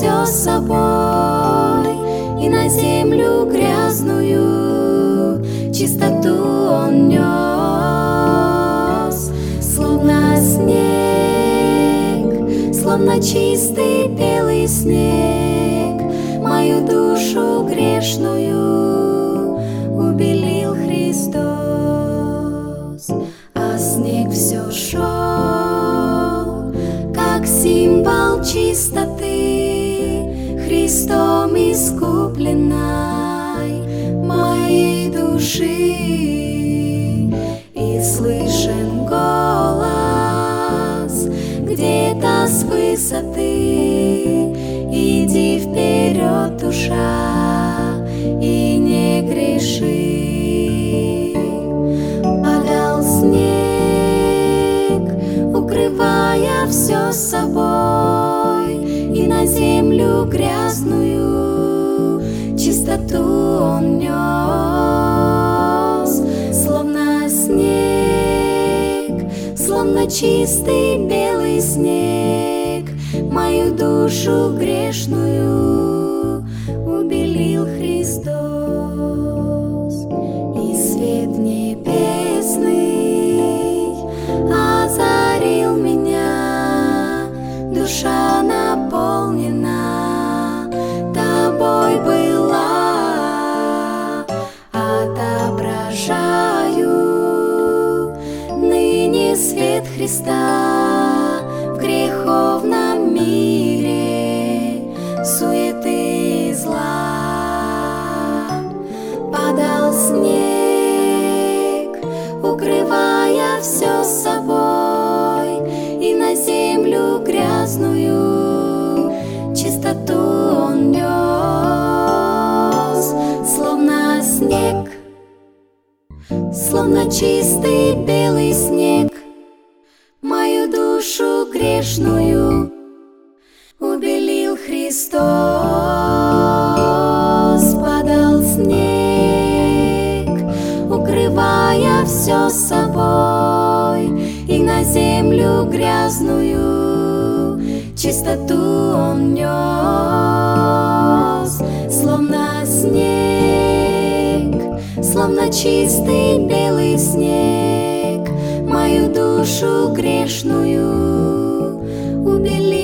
все с собой, и на землю грязную чистоту Он нес, словно снег, словно чистый белый снег, мою душу грешную убелил Христос. А снег все шел, как символ чистоты, Христом искупленной моей души. И слышен голос где-то с высоты: иди вперед, душа, и не греши. Падал снег, укрывая все с собой, и на землю грязную чистоту Он нес, словно снег, словно чистый белый снег, мою душу грешную убелил Христос. И свет небесный озарил меня, душа наполнена Тобой была. Отображаю ныне свет Христа в греховном мире суеты и зла. Падал снег, укрывая все с собой, и на землю грязную чистоту Он нес, словно снег, словно чистый белый снег, мою душу грешную убелил Христос. Падал снег, укрывая все с собой, и на землю грязную чистоту Он нес, словно снег, словно чистый белый снег, мою душу грешную убелил